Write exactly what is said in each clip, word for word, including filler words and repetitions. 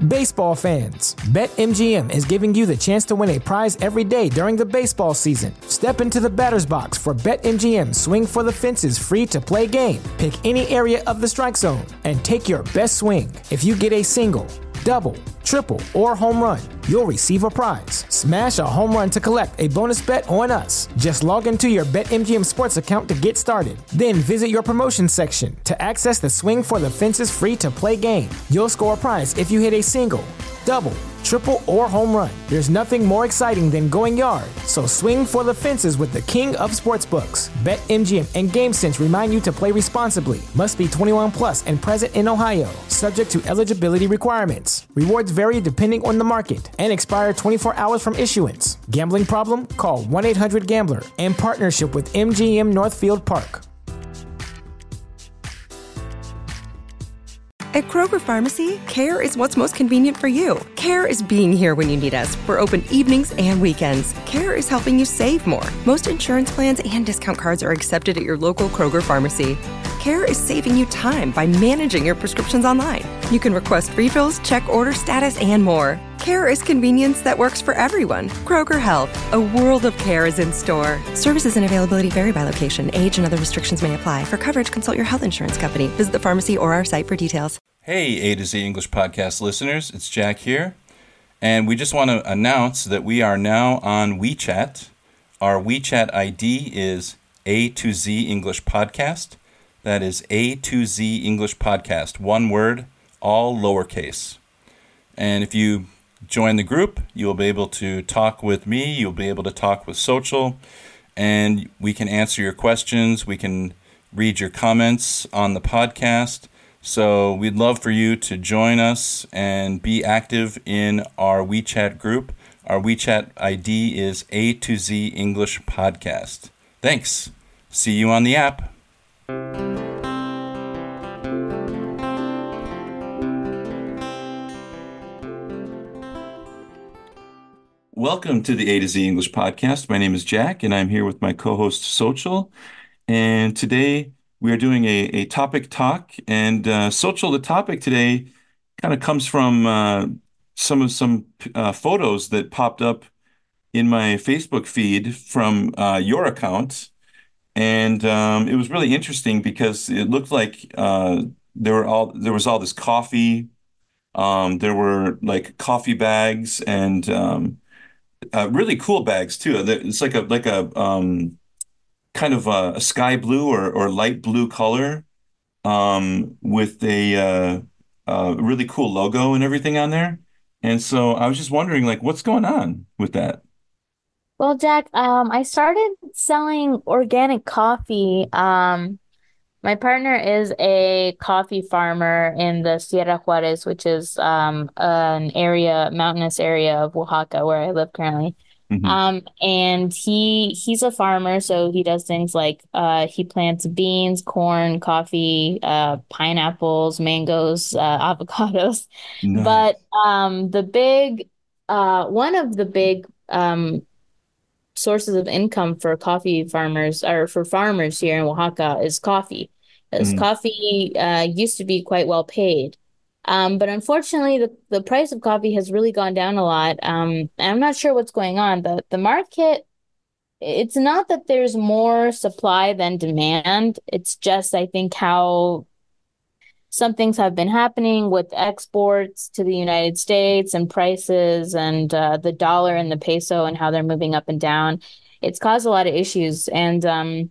Baseball fans, BetMGM is giving you the chance to win a prize every day during the baseball season. Step into the batter's box for BetMGM Swing for the Fences free-to-play game. Pick any area of the strike zone and take your best swing. If you get a single, double, triple, or home run, you'll receive a prize. Smash a home run to collect a bonus bet on us. Just log into your BetMGM Sports account to get started. Then visit your promotion section to access the Swing for the Fences free-to-play game. You'll score a prize if you hit a single, double, triple, or home run. There's nothing more exciting than going yard. So swing for the fences with the king of sportsbooks. BetMGM and GameSense remind you to play responsibly. Must be twenty-one plus and present in Ohio. Subject to eligibility requirements. Rewards vary depending on the market and expire twenty-four hours from issuance. Gambling problem? Call one eight hundred gambler in partnership with M G M Northfield Park. At Kroger Pharmacy, care is what's most convenient for you. Care is being here when you need us. We're open evenings and weekends. Care is helping you save more. Most insurance plans and discount cards are accepted at your local Kroger Pharmacy. Care is saving you time by managing your prescriptions online. You can request refills, check order status, and more. Care is convenience that works for everyone. Kroger Health, a world of care is in store. Services and availability vary by location. Age and other restrictions may apply. For coverage, consult your health insurance company. Visit the pharmacy or our site for details. Hey, A to Z English Podcast listeners, it's Jack here. And we just want to announce that we are now on WeChat. Our WeChat I D is A to Z English Podcast. That is A to Z English Podcast. One word, all lowercase. And if you join the group, you'll be able to talk with me, you'll be able to talk with Social, and we can answer your questions, we can read your comments on the podcast. So we'd love for you to join us and be active in our WeChat group. Our WeChat I D is A to Z English Podcast. Thanks. See you on the app. Welcome to the A to Z English Podcast. My name is Jack, and I'm here with my co-host Social. And today we are doing a, a topic talk. And uh, Social, the topic today kind of comes from uh, some of some uh, photos that popped up in my Facebook feed from uh, your account. And um, it was really interesting because it looked like uh, there were all there was all this coffee. Um, there were like coffee bags and um, Uh, really cool bags too. It's like a like a um, kind of a, a sky blue or, or light blue color um, with a uh, uh, really cool logo and everything on there. And so I was just wondering, like, what's going on with that? Well, Jack, um, I started selling organic coffee. Um, my partner is a coffee farmer in the Sierra Juarez, which is um, an area, mountainous area of Oaxaca, where I live currently. Mm-hmm. Um, and he he's a farmer, so he does things like uh, he plants beans, corn, coffee, uh, pineapples, mangoes, uh, avocados. Nice. But um, the big, uh, one of the big um, sources of income for coffee farmers or for farmers here in Oaxaca is coffee. Because Mm. coffee uh, used to be quite well paid. Um, but unfortunately, the, the price of coffee has really gone down a lot. Um, and I'm not sure what's going on. The, the market, it's not that there's more supply than demand. It's just, I think, how some things have been happening with exports to the United States and prices and uh, the dollar and the peso and how they're moving up and down. It's caused a lot of issues. And um,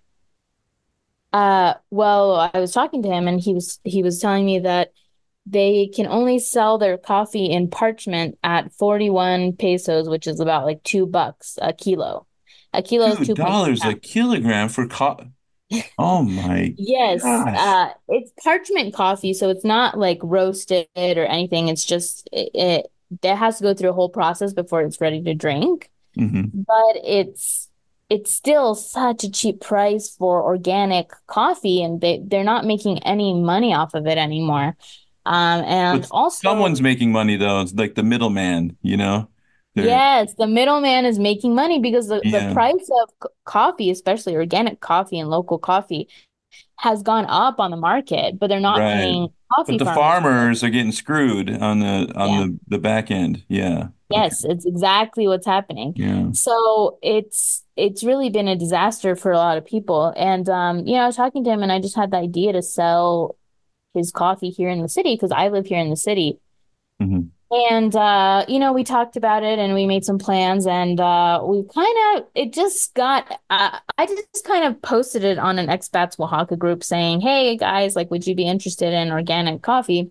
uh, well, I was talking to him and he was he was telling me that they can only sell their coffee in parchment at forty-one pesos, which is about like two bucks a kilo. A kilo is Two two point two dollars a pounds. kilogram for coffee. Oh my Yes, gosh. uh, it's parchment coffee, so it's not like roasted or anything. It's just it, it that has to go through a whole process before it's ready to drink. hmm But it's it's still such a cheap price for organic coffee, and they they're not making any money off of it anymore. Um, and But also, someone's making money though. It's like the middleman, you know? They're, yes, the middleman is making money because the, the yeah, price of c- coffee, especially organic coffee and local coffee, has gone up on the market, but they're not right. paying coffee but the farmers. farmers are getting screwed on the on Yeah. the the back end. Yeah. Okay. Yes, it's exactly what's happening. Yeah. So it's it's really been a disaster for a lot of people. And um, you know, I was talking to him and I just had the idea to sell his coffee here in the city because I live here in the city. Hmm. And uh, you know, we talked about it and we made some plans and uh we kind of it just got uh, I just kind of posted it on an expats Oaxaca group saying, "Hey guys, like would you be interested in organic coffee?"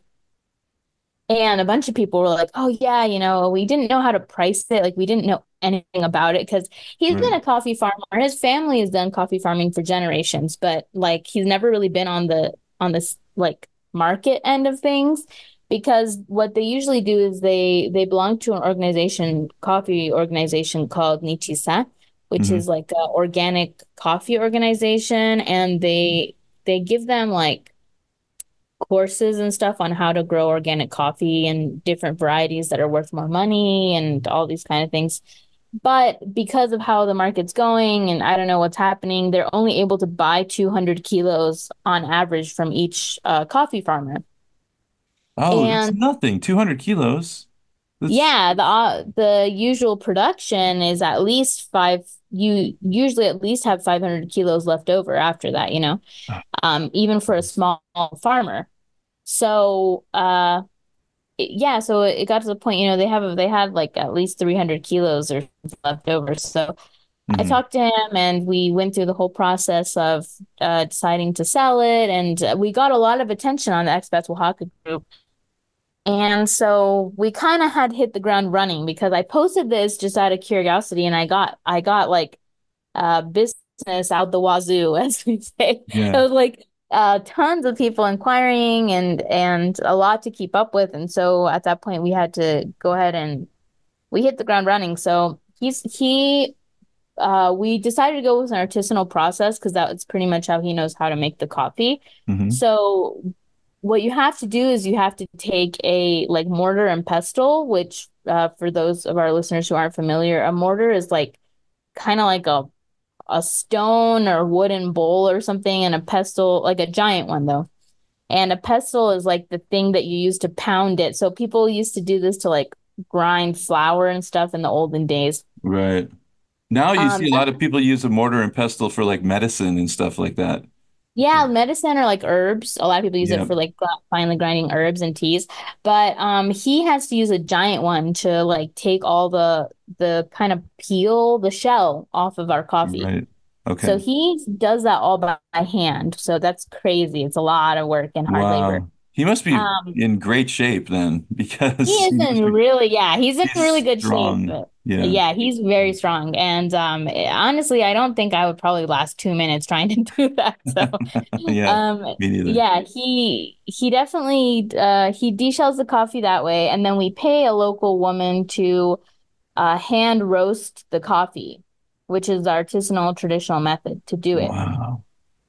And a bunch of people were like, "Oh yeah, you know, we didn't know how to price it. Like we didn't know anything about it because he's been Right. a coffee farmer. His family has done coffee farming for generations, but like he's never really been on the on this like market end of things because what they usually do is they they belong to an organization, coffee organization called Nitisa, which Hmm. is like a organic coffee organization, and they they give them like courses and stuff on how to grow organic coffee and different varieties that are worth more money and all these kind of things. But because of how the market's going and I don't know what's happening, they're only able to buy two hundred kilos on average from each uh, coffee farmer. Oh, that's And nothing. two hundred kilos. That's yeah, the uh, the usual production is at least five. You usually at least have five hundred kilos left over after that, you know, um, even for a small farmer. So, uh, yeah, so it got to the point, you know, they have they had like at least three hundred kilos or left over. So I hmm. talked to him and we went through the whole process of uh, deciding to sell it. And uh, we got a lot of attention on the Expats Oaxaca group. And so we kind of had hit the ground running because I posted this just out of curiosity and I got I got like uh business out the wazoo, as we say. It Yeah. was like uh tons of people inquiring and and a lot to keep up with. And so at that point we had to go ahead and we hit the ground running. So he's he uh we decided to go with an artisanal process because that's pretty much how he knows how to make the coffee. Hmm. So what you have to do is you have to take a like mortar and pestle, which uh for those of our listeners who aren't familiar, a mortar is like kind of like a a stone or wooden bowl or something, and a pestle, like a giant one though. And a pestle is like the thing that you use to pound it. So people used to do this to like grind flour and stuff in the olden days. Right. Now you Um, see a lot of people use a mortar and pestle for like medicine and stuff like that. yeah, medicine or like herbs. A lot of people use it Yeah. for like gr- finely grinding herbs and teas. But um, he has to use a giant one to like take all the the kind of peel the shell off of our coffee. Right. So Okay. he does that all by hand. So that's crazy. It's a lot of work and hard labor. Wow. He must be Um, in great shape then he because is he in must be really, yeah, he's in really he's good shape. strong. But Yeah. yeah, he's very strong. And um, honestly, I don't think I would probably last two minutes trying to do that. So Yeah. um, Me neither. yeah, he he definitely uh he deshells the coffee that way, and then we pay a local woman to uh hand roast the coffee, which is the artisanal traditional method to do it. Wow.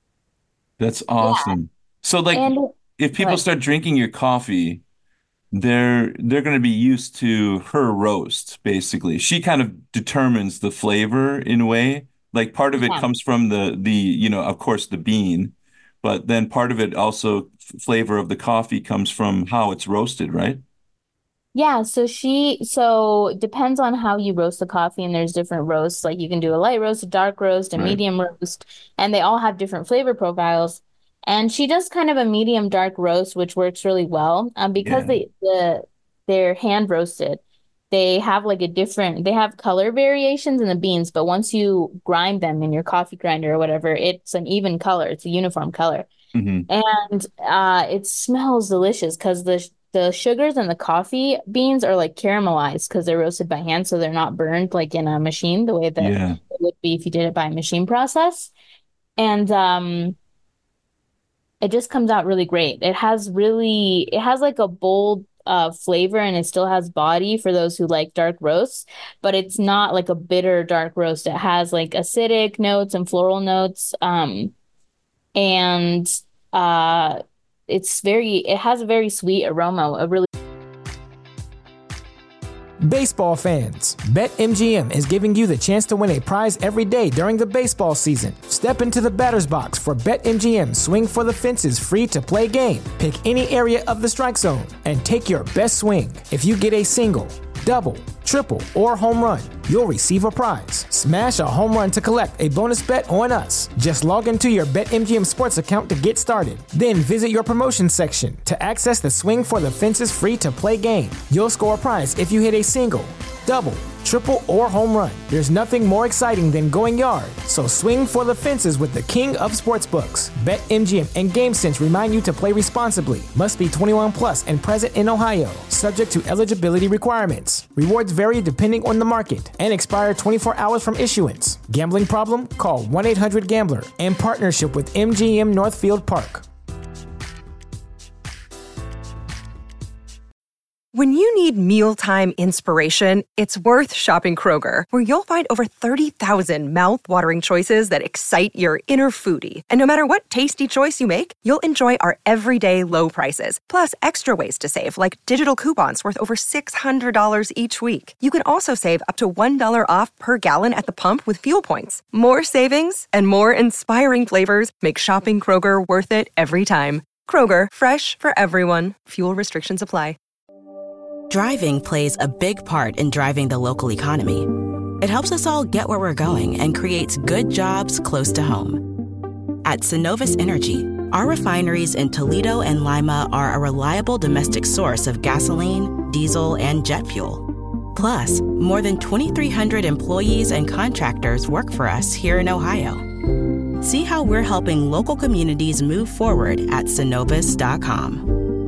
That's Yeah, awesome. So like and if people but start drinking your coffee, they're they're going to be used to her roast, basically. She kind of determines the flavor in a way. Like part of it yeah. comes from the the, you know, of course the bean, but then part of it also f- flavor of the coffee comes from how it's roasted, right? Yeah, so she so it depends on how you roast the coffee and there's different roasts. Like you can do a light roast, a dark roast, a Right. medium roast, and they all have different flavor profiles. And she does kind of a medium dark roast, which works really well. Um, because Yeah. they the they're hand roasted. They have like a different they have color variations in the beans, but once you grind them in your coffee grinder or whatever, it's an even color. It's a uniform color. Hmm. And uh, it smells delicious because the the sugars and the coffee beans are like caramelized because they're roasted by hand, so they're not burned like in a machine the way that Yeah. it would be if you did it by a machine process. And um, it just comes out really great. It has really, it has like a bold uh flavor and it still has body for those who like dark roasts, but it's not like a bitter dark roast. It has like acidic notes and floral notes. Um, and uh it's very it has a very sweet aroma, a really Baseball fans, BetMGM is giving you the chance to win a prize every day during the baseball season. Step into the batter's box for BetMGM Swing for the Fences free-to-play game. Pick any area of the strike zone and take your best swing. If you get a single, double, triple, or home run, you'll receive a prize. Smash a home run to collect a bonus bet on us. Just log into your BetMGM Sports account to get started. Then visit your promotions section to access the Swing for the Fences free-to-play game. You'll score a prize if you hit a single, double, triple, or home run. There's nothing more exciting than going yard, so swing for the fences with the king of sportsbooks. BetMGM and GameSense remind you to play responsibly. Must be twenty-one plus and present in Ohio, subject to eligibility requirements. Rewards vary depending on the market and expire twenty-four hours from issuance. Gambling problem? Call one eight hundred gambler in partnership with M G M Northfield Park. When you need mealtime inspiration, it's worth shopping Kroger, where you'll find over thirty thousand mouth-watering choices that excite your inner foodie. And no matter what tasty choice you make, you'll enjoy our everyday low prices, plus extra ways to save, like digital coupons worth over six hundred dollars each week. You can also save up to one dollar off per gallon at the pump with fuel points. More savings and more inspiring flavors make shopping Kroger worth it every time. Kroger, fresh for everyone. Fuel restrictions apply. Driving plays a big part in driving the local economy. It helps us all get where we're going and creates good jobs close to home. At Synovus Energy, our refineries in Toledo and Lima are a reliable domestic source of gasoline, diesel, and jet fuel. Plus, more than twenty-three hundred employees and contractors work for us here in Ohio. See how we're helping local communities move forward at Synovus dot com.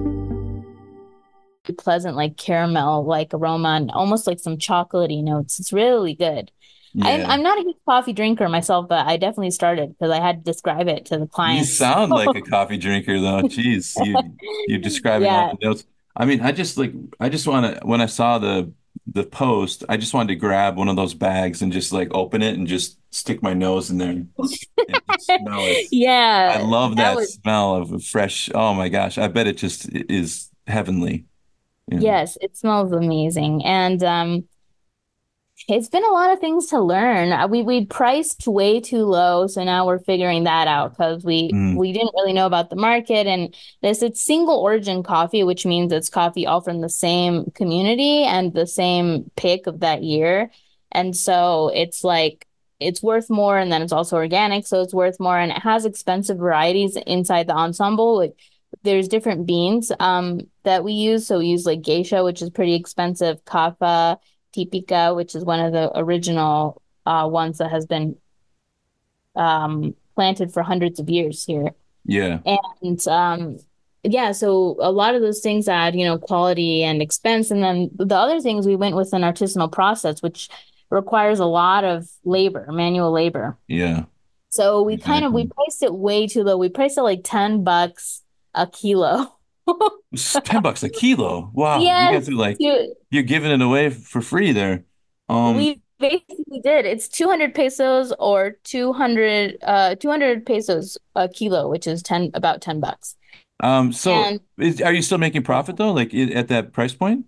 Pleasant, like caramel like aroma and almost like some chocolatey notes. It's really good. Yeah. I'm I'm not a huge coffee drinker myself, but I definitely started because I had to describe it to the You clients. sound like a coffee drinker, though. Jeez, you you're describing Yeah. all the notes. I mean, I just like I just want to when I saw the the post, I just wanted to grab one of those bags and just like open it and just stick my nose in there and, and just smell it. I Yeah, love that that was smell of a fresh. Oh my gosh, I bet it just is heavenly. Yeah. yes, it smells amazing. And um it's been a lot of things to learn. Uh, We we priced way too low, so now we're figuring that out because we Mm, we didn't really know about the market. And this it's single origin coffee, which means it's coffee all from the same community and the same pick of that year. And so it's like it's worth more, and then it's also organic, so it's worth more, and it has expensive varieties inside the ensemble. Like there's different beans um that we use. So we use like geisha, which is pretty expensive, kapha, Typica, which is one of the original uh, ones that has been um, planted for hundreds of years here. yeah. And um, yeah, so a lot of those things add, you know, quality and expense. And then the other things we went with an artisanal process, which requires a lot of labor, manual labor. Yeah. So we kind of we Exactly. priced it way too low. We priced it like ten bucks a kilo. It's ten bucks a kilo. Wow. You Yes, guys are like dude. you're giving it away for free there. Um, We basically did. It's two hundred pesos or two hundred uh two hundred pesos a kilo, which is ten about ten bucks. um, so And is, are you still making profit though? Like i- at that price point?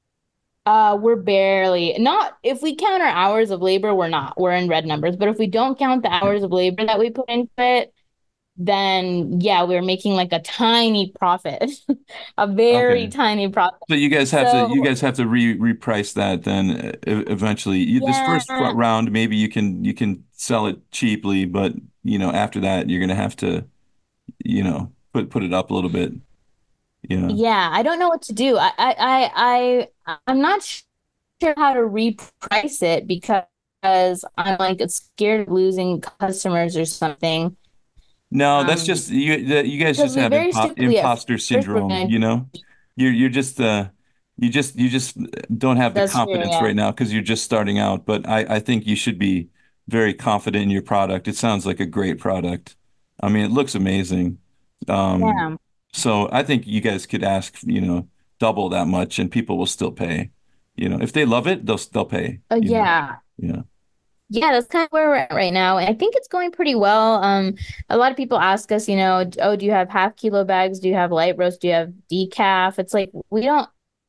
uh we're barely not if we count our hours of labor, we're not. We're in red numbers. But if we don't count the hours of labor that we put into it, then yeah, we're making like a tiny profit. A very Okay. tiny profit. So you guys have to you So guys have to re reprice that then uh, e- eventually. You, this first yeah. round maybe you can you can sell it cheaply, but you know after that you're gonna have to you know put put it up a little bit. Yeah. Yeah, I don't know what to do. I I I, I I'm not sure how to reprice it because I'm like scared of losing customers or something. No, that's Um, just you that you guys because just we have very impo strictly at imposter first we're syndrome, gonna you know? You're you're just uh you just you just don't have the that's true, confidence yeah. right now because you're just starting out, but I I think you should be very confident in your product. It sounds like a great product. I mean, it looks amazing. Um Yeah. so I think you guys could ask, you know, double that much and people will still pay. You know, if they love it, they'll they'll pay, Uh, you know. yeah. Yeah. Yeah, that's kind of where we're at right now. And I think it's going pretty well. Um, a lot of people ask us, you know, oh, do you have half kilo bags? Do you have light roast? Do you have decaf? It's like we don't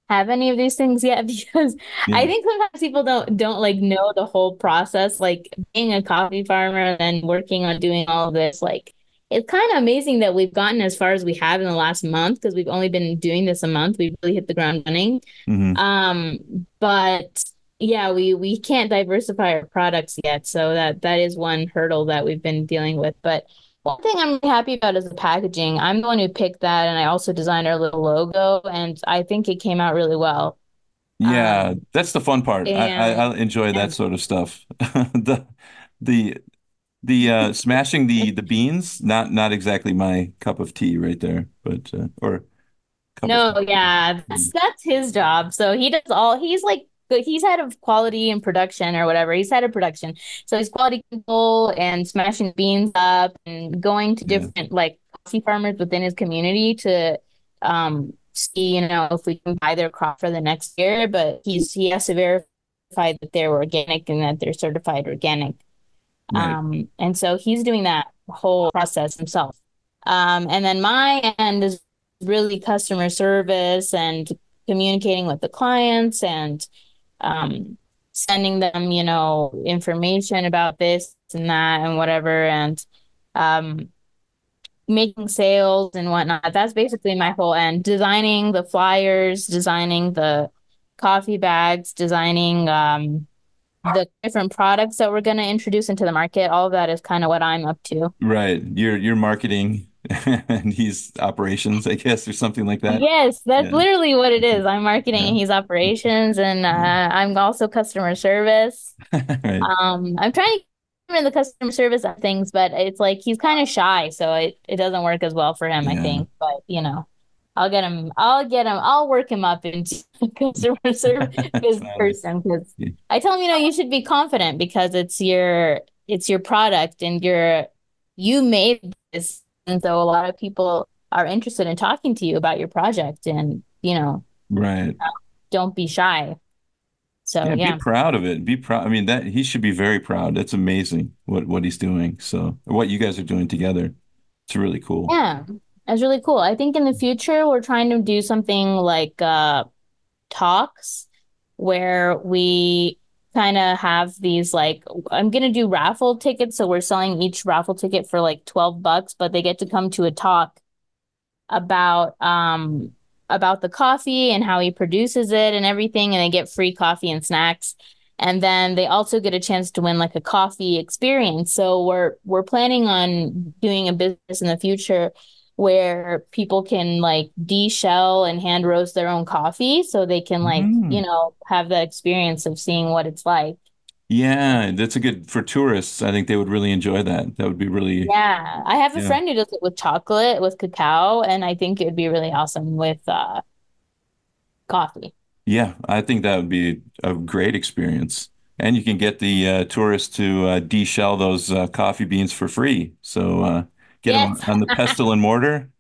have any of these things yet because I Yeah. think sometimes people don't don't like know the whole process. Like being a coffee farmer and then working on doing all of this, like it's kind of amazing that we've gotten as far as we have in the last month because we've only been doing this a month. We've really hit the ground running. Hmm. Um, but yeah, we we can't diversify our products yet, so that that is one hurdle that we've been dealing with. But one thing I'm really happy about is the packaging. I'm the one who picked that, and I also designed our little logo, and I think it came out really well. Yeah, Um, that's the fun part. I, I, and I enjoy yeah. that sort of stuff. The the the uh smashing the the beans, not not exactly my cup of tea right there, but uh, or cup of No, coffee. yeah, that's that's his job. So he does all, he's like, he's head of quality and production or whatever. He's head of production. So he's quality control and smashing beans up and going to Yeah, different like coffee farmers within his community to um see, you know, if we can buy their crop for the next year. But he's he has to verify that they're organic and that they're certified organic. right. Um, and so he's doing that whole process himself. Um, and then my end is really customer service and communicating with the clients and um, sending them, you know, information about this and that and whatever, and um, making sales and whatnot. That's basically my whole end. Designing the flyers, designing the coffee bags, designing um, the different products that we're going to introduce into the market. All of that is kind of what I'm up to. Right. You're you're marketing and he's operations, I guess, or something like that. Yes, that's Yeah. literally what it is. I'm marketing Yeah. and he's operations, and uh, Yeah. I'm also customer service. Right. Um, I'm trying to get him in the customer service of things, but it's like he's kind of shy, so it, it doesn't work as well for him, I Yeah. think. But you know, I'll get him, I'll get him, I'll work him up into a customer service Finally. person because Yeah. I tell him, you know, you should be confident because it's your it's your product and you're you made this, and so a lot of people are interested in talking to you about your project, and you know, Right. don't be shy. So Yeah, be yeah. proud of it. Be proud. I mean, that he should be very proud. That's amazing what what he's doing. So, what you guys are doing together. It's really cool. Yeah, that's really cool. I think in the future we're trying to do something like uh talks where we kind of have these like I'm gonna do raffle tickets, so we're selling each raffle ticket for like twelve bucks, but they get to come to a talk about um about the coffee and how he produces it and everything, and they get free coffee and snacks. And then they also get a chance to win like a coffee experience. So we're we're planning on doing a business in the future where people can like de-shell and hand roast their own coffee so they can like, you Mm. know, have that experience of seeing what it's like. Yeah, that's a good for tourists. I think they would really enjoy that. That would be really, Yeah, I have a yeah. friend who does it with chocolate, with cacao, and I think it would be really awesome with uh coffee. Yeah, I think that would be a great experience. And you can get the uh, tourists to uh, de-shell those uh, coffee beans for free. So uh, get them Yes. on the pestle and mortar,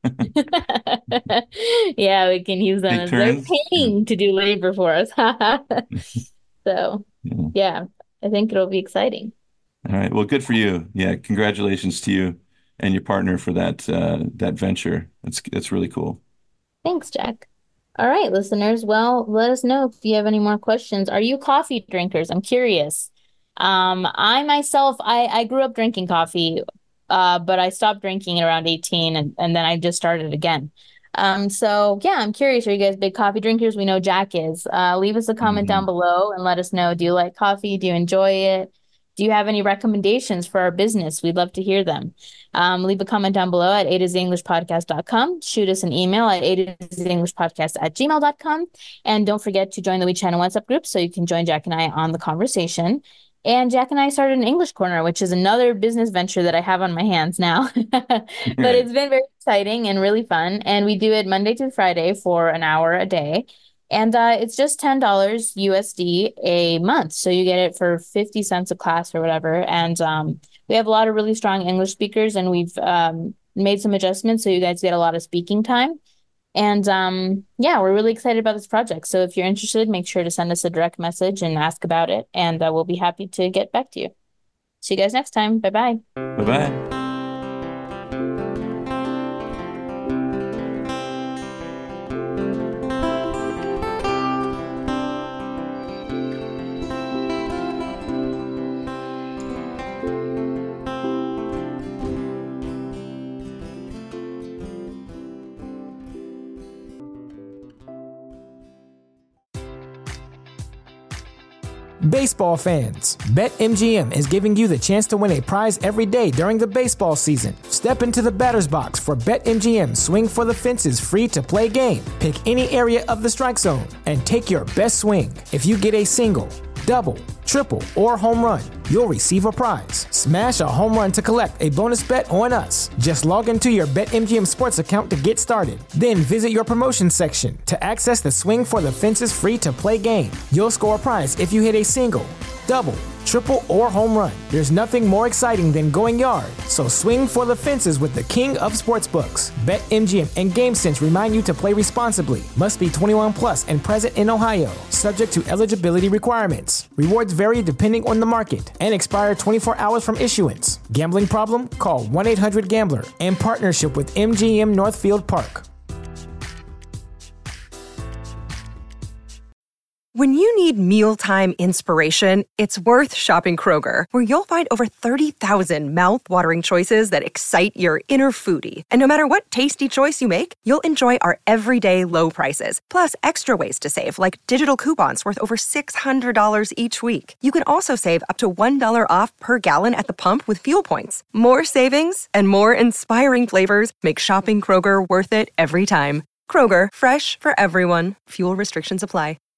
Yeah, we can use them take as they're turns. Yeah. paying to do labor for us. So, Yeah. yeah, I think it'll be exciting. All right. Well, good for you. Yeah, congratulations to you and your partner for that uh, that venture. That's that's really cool. Thanks, Jack. All right, listeners. Well, let us know if you have any more questions. Are you coffee drinkers? I'm curious. Um, I myself, I, I grew up drinking coffee, uh, but I stopped drinking at around eighteen and, and then I just started again. Um, so yeah, I'm curious. Are you guys big coffee drinkers? We know Jack is. Uh, leave us a comment down Mhm. below and let us know. Do you like coffee? Do you enjoy it? Do you have any recommendations for our business? We'd love to hear them. Um, leave a comment down below at a to z english podcast dot com. Shoot us an email at a to z english podcast at gmail dot com. And don't forget to join the WeChat and WhatsApp group so you can join Jack and I on the conversation. And Jack and I started an English Corner, which is another business venture that I have on my hands now. But Right. it's been very exciting and really fun. And we do it Monday through Friday for an hour a day. And uh, it's just ten dollars U S D a month. So you get it for fifty cents a class or whatever. And um, we have a lot of really strong English speakers, and we've um, made some adjustments so you guys get a lot of speaking time. And um, yeah, we're really excited about this project. So if you're interested, make sure to send us a direct message and ask about it, and uh, we'll be happy to get back to you. See you guys next time. Bye bye. Bye-bye. Baseball fans, BetMGM is giving you the chance to win a prize every day during the baseball season. Step into the batter's box for BetMGM Swing for the Fences free-to-play game. Pick any area of the strike zone and take your best swing. If you get a single, double, triple, or home run, you'll receive a prize. Smash a home run to collect a bonus bet on us. Just log into your BetMGM Sports account to get started. Then visit your promotion section to access the Swing for the Fences free-to-play game. You'll score a prize if you hit a single, double, triple, or home run. There's nothing more exciting than going yard. So swing for the fences with the king of sportsbooks. BetMGM and GameSense remind you to play responsibly. Must be twenty-one plus and present in Ohio. Subject to eligibility requirements. Rewards vary depending on the market and expire twenty-four hours from issuance. Gambling problem? Call one eight hundred gambler. In partnership with M G M Northfield Park. When you need mealtime inspiration, it's worth shopping Kroger, where you'll find over thirty thousand mouth-watering choices that excite your inner foodie. And no matter what tasty choice you make, you'll enjoy our everyday low prices, plus extra ways to save, like digital coupons worth over six hundred dollars each week. You can also save up to one dollar off per gallon at the pump with fuel points. More savings and more inspiring flavors make shopping Kroger worth it every time. Kroger, fresh for everyone. Fuel restrictions apply.